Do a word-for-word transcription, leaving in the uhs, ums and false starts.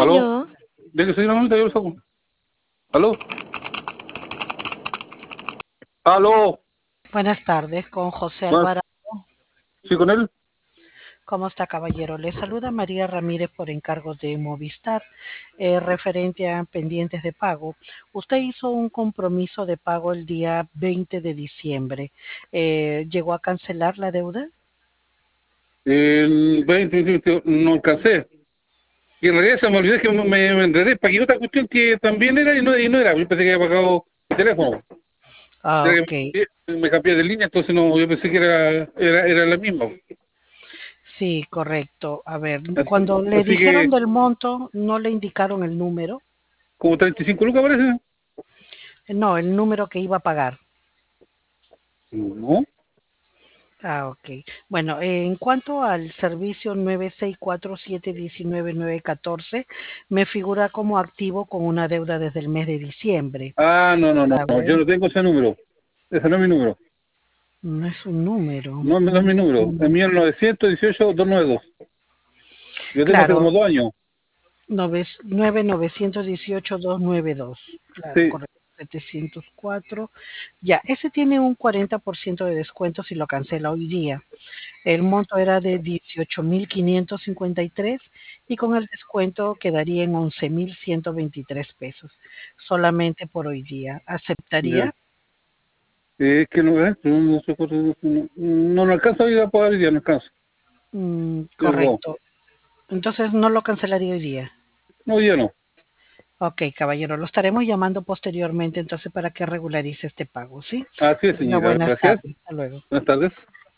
¿Aló? Aló, ¿De que soy una multa? Yo lo saco. ¿Aló? ¿Aló? buenas tardes con José Bueno, Alvarado. ¿sí con él? ¿Cómo está, caballero? Le saluda María Ramírez por encargo de Movistar, eh, referente a pendientes de pago. Usted hizo un compromiso de pago el día veinte de diciembre. Eh, ¿llegó a cancelar la deuda? El veinte, veinte, no alcancé. Y en realidad se me olvidó que me, me enredé. Pagué otra cuestión que también era y no, y no era. Yo pensé que había pagado el teléfono. Ah, Era ok. que me cambié de línea, entonces no, yo pensé que era, era, era la misma. Sí, correcto. A ver, Así, cuando le así dijeron que, del monto, no le indicaron el número. como treinta y cinco lucas parece. No, el número que iba a pagar. No. Ah, ok. Bueno, eh, en cuanto al servicio nueve seis cuatro siete uno nueve nueve uno cuatro, me figura como activo con una deuda desde el mes de diciembre. Ah, no, no, no, A no. ver, Yo no tengo ese número. Ese no es mi número. no es un número. No, no es mi número. Mm, El mío es novecientos dieciocho dos noventa y dos. Yo tengo hace Claro, como dos años. nueve nueve uno ocho dos nueve dos. Claro, Sí, correcto. Setecientos cuatro. Ya, ese tiene un cuarenta por ciento de descuento si lo cancela hoy día. El monto era de dieciocho mil quinientos cincuenta y tres y con el descuento quedaría en once mil ciento veintitrés pesos, solamente por hoy día. ya. ¿Aceptaría? Es que no, eh, no, no, sé cuánto- no, no, no no alcanza a ir a pagar hoy día, no alcanza. Mm, Ya ocupado. correcto. Entonces no lo cancelaría hoy día. No, hoy día no. Ok, caballero, lo estaremos llamando posteriormente entonces para que regularice este pago, ¿sí? Así es, Tenga señora. buenas Gracias. tardes. Hasta luego. Buenas tardes.